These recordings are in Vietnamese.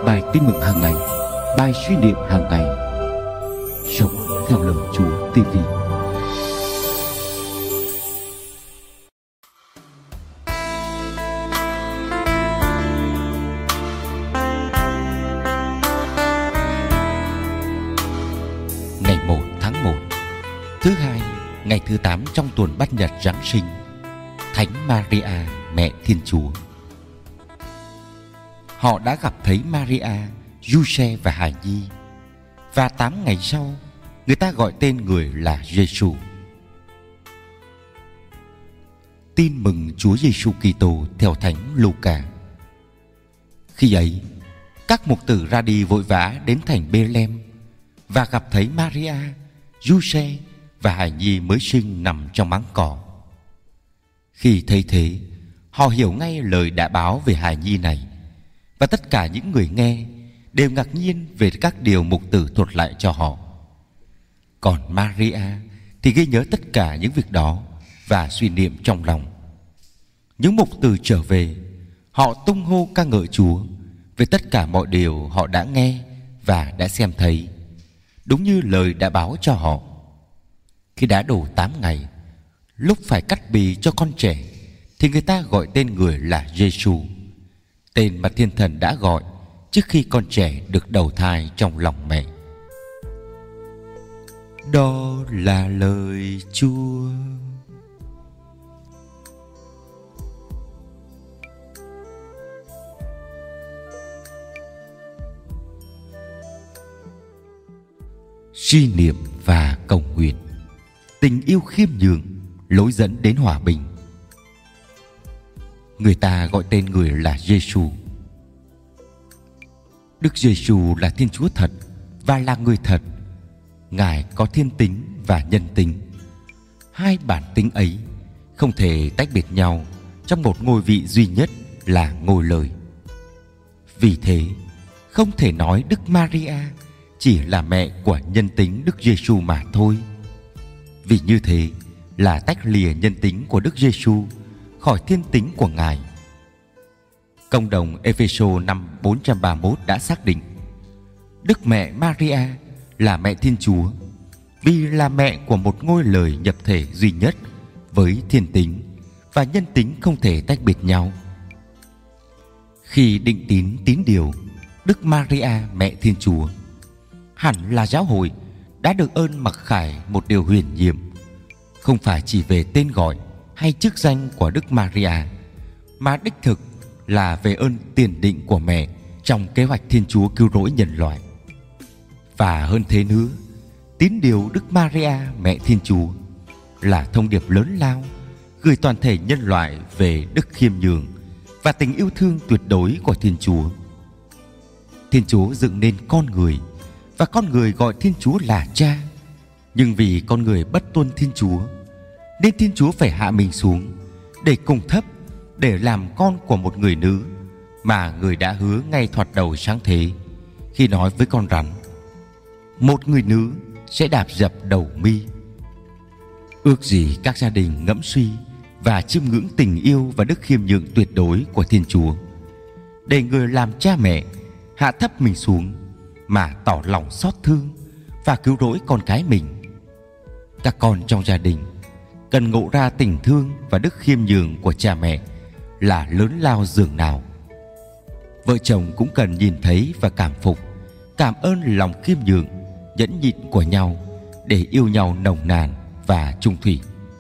bài tin mừng hàng ngày, bài suy niệm hàng ngày. Sống theo lời Chúa TV. Ngày 1 tháng 1, thứ hai, ngày thứ 8 trong tuần Bát Nhật Giáng sinh, Thánh Maria, Mẹ Thiên Chúa. Họ đã gặp thấy Maria, Giuse và Hài Nhi, và 8 ngày sau, người ta gọi tên người là Giêsu. Tin mừng Chúa Giêsu Kitô theo Thánh Luca. Khi ấy, các mục tử ra đi vội vã đến thành Bê-lem và gặp thấy Maria, Giuse và Hài Nhi mới sinh nằm trong máng cỏ. Khi thấy thế, họ hiểu ngay lời đã báo về Hài Nhi này, và tất cả những người nghe đều ngạc nhiên về các điều mục tử thuật lại cho họ. Còn Maria thì ghi nhớ tất cả những việc đó và suy niệm trong lòng. Những mục tử trở về, họ tung hô ca ngợi Chúa về tất cả mọi điều họ đã nghe và đã xem thấy, đúng như lời đã báo cho họ. Khi đã đủ 8 ngày, lúc phải cắt bì cho con trẻ, thì người ta gọi tên người là Giêsu, tên mà Thiên Thần đã gọi trước khi con trẻ được đầu thai trong lòng mẹ. Đó là lời Chúa. Suy niệm và cầu nguyện. Tình yêu khiêm nhường, lối dẫn đến hòa bình. Người ta gọi tên người là Giêsu. Đức Giêsu là Thiên Chúa thật và là người thật. Ngài có thiên tính và nhân tính. Hai bản tính ấy không thể tách biệt nhau trong một ngôi vị duy nhất là ngôi lời. Vì thế, không thể nói Đức Maria chỉ là mẹ của nhân tính Đức Giêsu mà thôi. Vì như thế là tách lìa nhân tính của Đức Giêsu khỏi thiên tính của Ngài. Công đồng Ê-phê-sô năm 431 đã xác định Đức Mẹ Maria là Mẹ Thiên Chúa vì là mẹ của một ngôi lời nhập thể duy nhất với thiên tính và nhân tính không thể tách biệt nhau. Khi định tín điều Đức Maria Mẹ Thiên Chúa, hẳn là giáo hội đã được ơn mặc khải một điều huyền nhiệm, không phải chỉ về tên gọi hay chức danh của Đức Maria, mà đích thực là về ơn tiền định của mẹ trong kế hoạch Thiên Chúa cứu rỗi nhân loại. Và hơn thế nữa, tín điều Đức Maria Mẹ Thiên Chúa là thông điệp lớn lao gửi toàn thể nhân loại về đức khiêm nhường và tình yêu thương tuyệt đối của Thiên Chúa. Thiên Chúa dựng nên con người, và con người gọi Thiên Chúa là Cha. Nhưng vì con người bất tuân Thiên Chúa, nên Thiên Chúa phải hạ mình xuống để cùng thấp, để làm con của một người nữ mà người đã hứa ngay thoạt đầu sáng thế, khi nói với con rắn: một người nữ sẽ đạp dập đầu mi. Ước gì các gia đình ngẫm suy và chiêm ngưỡng tình yêu và đức khiêm nhường tuyệt đối của Thiên Chúa, để người làm cha mẹ hạ thấp mình xuống mà tỏ lòng xót thương và cứu rỗi con cái mình. Các con trong gia đình cần ngộ ra tình thương và đức khiêm nhường của cha mẹ là lớn lao dường nào. Vợ chồng cũng cần nhìn thấy và cảm phục, cảm ơn lòng khiêm nhường, nhẫn nhịn của nhau để yêu nhau nồng nàn và chung thủy.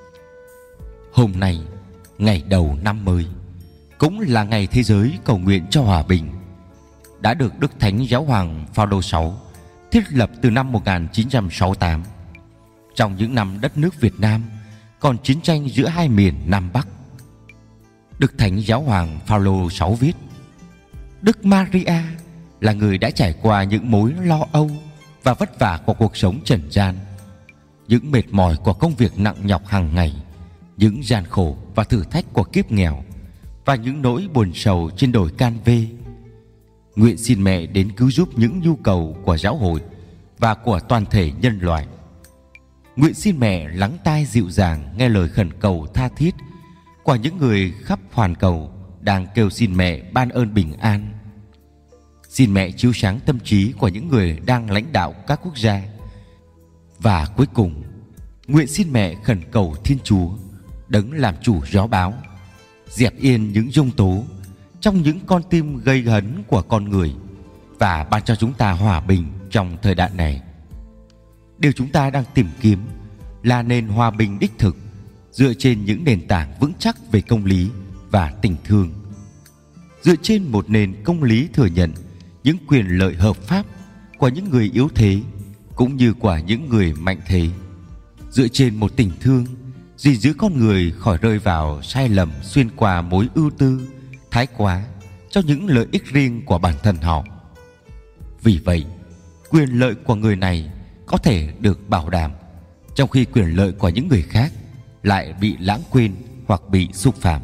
Hôm nay, ngày đầu năm mới, cũng là ngày thế giới cầu nguyện cho hòa bình, đã được Đức Thánh Giáo hoàng Phaolô VI thiết lập từ năm 1968, trong những năm đất nước Việt Nam còn chiến tranh giữa hai miền Nam Bắc. Đức Thánh Giáo hoàng Phaolô VI viết: Đức Maria là người đã trải qua những mối lo âu và vất vả của cuộc sống trần gian, những mệt mỏi của công việc nặng nhọc hàng ngày, những gian khổ và thử thách của kiếp nghèo, và những nỗi buồn sầu trên đồi Can Vê. Nguyện xin mẹ đến cứu giúp những nhu cầu của giáo hội và của toàn thể nhân loại. Nguyện xin mẹ lắng tai dịu dàng nghe lời khẩn cầu tha thiết của những người khắp hoàn cầu đang kêu xin mẹ ban ơn bình an. Xin mẹ chiếu sáng tâm trí của những người đang lãnh đạo các quốc gia. Và cuối cùng, nguyện xin mẹ khẩn cầu Thiên Chúa, đấng làm chủ gió bão, dẹp yên những giông tố trong những con tim gây hấn của con người và ban cho chúng ta hòa bình trong thời đại này. Điều chúng ta đang tìm kiếm là nền hòa bình đích thực, dựa trên những nền tảng vững chắc về công lý và tình thương, dựa trên một nền công lý thừa nhận những quyền lợi hợp pháp của những người yếu thế cũng như của những người mạnh thế, dựa trên một tình thương gìn giữ con người khỏi rơi vào sai lầm xuyên qua mối ưu tư thái quá cho những lợi ích riêng của bản thân họ. Vì vậy, quyền lợi của người này có thể được bảo đảm, trong khi quyền lợi của những người khác lại bị lãng quên hoặc bị xúc phạm.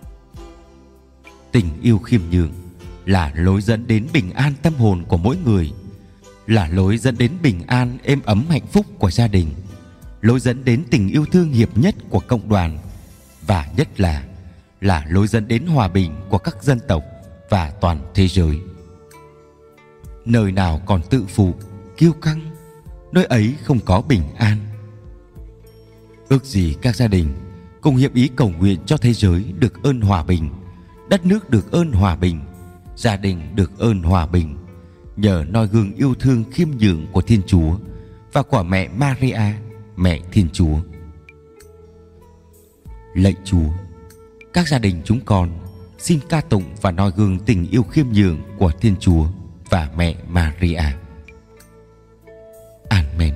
Tình yêu khiêm nhường là lối dẫn đến bình an tâm hồn của mỗi người, là lối dẫn đến bình an êm ấm hạnh phúc của gia đình, lối dẫn đến tình yêu thương hiệp nhất của cộng đoàn, và nhất là lối dẫn đến hòa bình của các dân tộc và toàn thế giới. Nơi nào còn tự phụ, kiêu căng, nơi ấy không có bình an. Ước gì các gia đình cùng hiệp ý cầu nguyện cho thế giới được ơn hòa bình, đất nước được ơn hòa bình, gia đình được ơn hòa bình, nhờ noi gương yêu thương khiêm nhường của Thiên Chúa và của mẹ Maria, mẹ Thiên Chúa. Lạy Chúa, các gia đình chúng con xin ca tụng và noi gương tình yêu khiêm nhường của Thiên Chúa và mẹ Maria. Amen.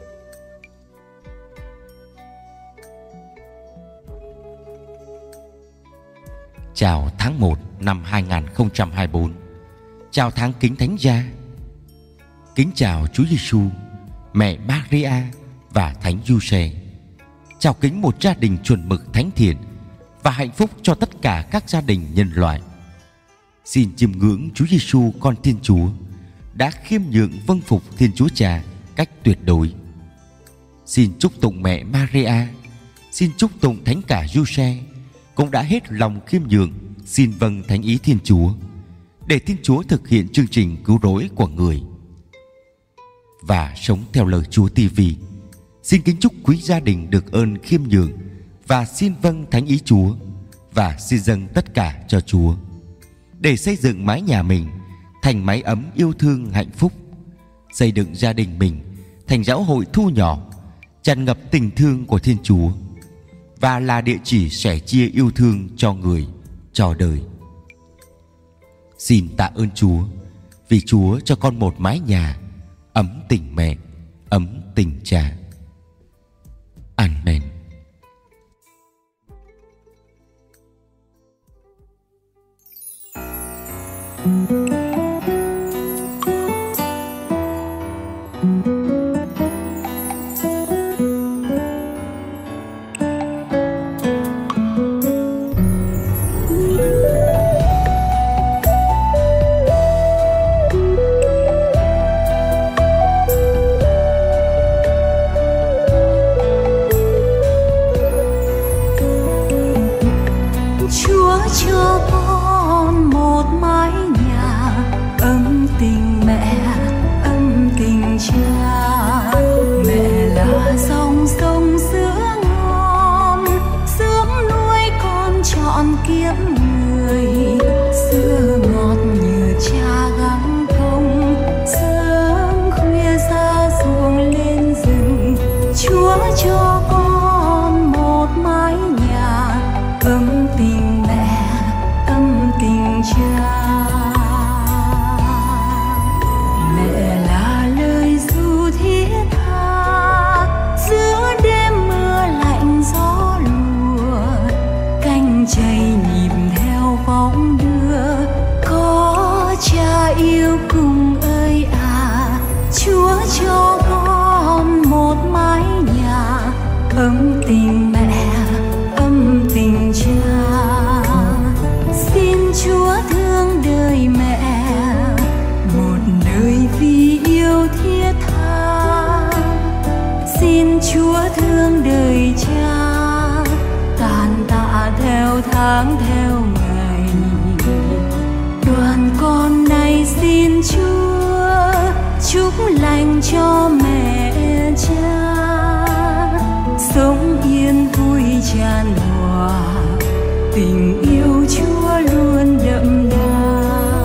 Chào tháng 1 năm 2024. Chào tháng Kính Thánh Gia. Kính chào Chúa Giêsu, mẹ Maria và Thánh Giuse. Chào kính một gia đình chuẩn mực thánh thiện và hạnh phúc cho tất cả các gia đình nhân loại. Xin chiêm ngưỡng Chúa Giêsu con Thiên Chúa đã khiêm nhường vâng phục Thiên Chúa Cha cách tuyệt đối. Xin chúc tụng mẹ Maria, xin chúc tụng Thánh cả Giuse cũng đã hết lòng khiêm nhường xin vâng thánh ý Thiên Chúa để Thiên Chúa thực hiện chương trình cứu rỗi của người. Và Sống theo lời Chúa TV xin kính chúc quý gia đình được ơn khiêm nhường và xin vâng thánh ý Chúa và xin dâng tất cả cho Chúa để xây dựng mái nhà mình thành mái ấm yêu thương hạnh phúc, xây dựng gia đình mình thành giáo hội thu nhỏ tràn ngập tình thương của Thiên Chúa và là địa chỉ sẻ chia yêu thương cho người, cho đời. Xin tạ ơn Chúa vì Chúa cho con một mái nhà ấm tình mẹ, ấm tình cha. Amen. Chúa cho con một mái nhà ấm tình mẹ, ấm tình cha. Mẹ là dòng sông sữa ngon, dưỡng nuôi con trọn kiếp người. Sữa ngọt như cha gắng công, sớm khuya ra ruộng lên rừng. Chúa cho con một mái nhà ấm tình mẹ, ấm tình cha. Mẹ là lời ru thiết tha giữa đêm mưa lạnh gió lùa, canh chày nhịp theo bóng đưa. Có cha yêu cùng ơi à, Chúa cho con một mái nhà ấm tình mẹ, ấm tình cha. Xin Chúa thương đời mẹ một đời vì yêu thiết tha. Xin Chúa thương đời cha tàn tạ theo tháng theo ngày. Đoàn con này xin Chúa, chúc lành cho mẹ cha, sống yên vui tràn hòa, tình yêu Chúa luôn đậm đà.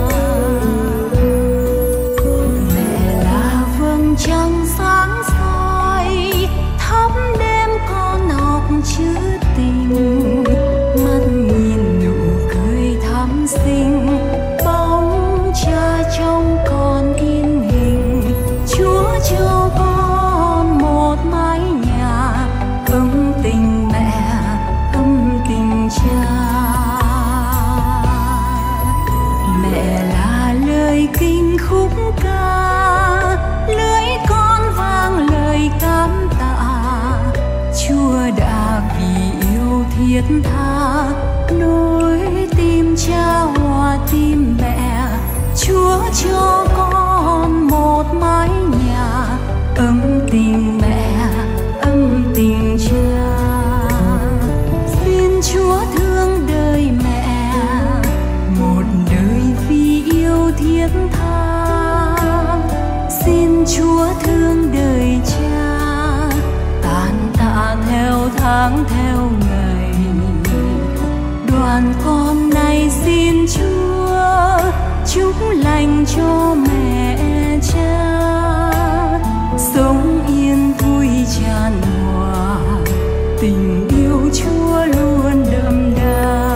Mẹ là vầng trăng sáng soi thắp đêm con học chữ tình, mắt nhìn nụ cười thắm xinh, bóng cha trong con in hình. Chúa cho con một mái nhà, ấm tình mẹ, ấm tình cha. Mẹ là lời kinh khúc ca, lưỡi con vang lời cảm tạ. Chúa đã vì yêu thiết tha, nối tim cha hòa tim mẹ. Chúa cho con một mái nhà, ấm tình mẹ, ấm tình cha. Xin Chúa thương đời mẹ, một đời vì yêu thiết tha. Xin Chúa thương đời cha, tàn tạ theo tháng theo ngày. Đoàn con này xin Chúa, chúc lành cho mẹ cha, sống yên vui tràn hòa, tình yêu Chúa luôn đậm đà.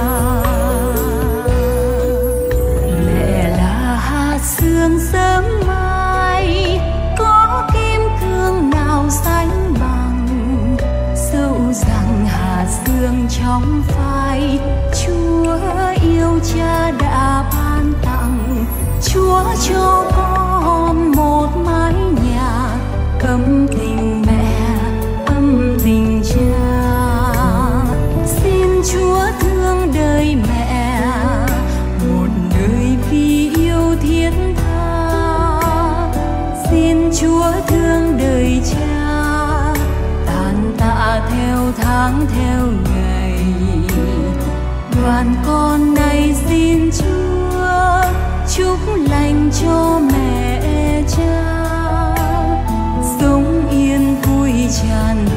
Mẹ là hạt sương sớm mai, có kim cương nào sánh bằng. Dẫu rằng hạt sương trong phai, Chúa yêu cha đã ban tặng. Chúa cho con một mái nhà, ấm tình mẹ, ấm tình cha. Xin Chúa thương đời mẹ, một đời vì yêu thiết tha. Xin Chúa thương đời cha, tàn tạ theo tháng theo ngày. Đoàn con này xin Chúa, chúc lành cho mẹ cha, sống yên vui tràn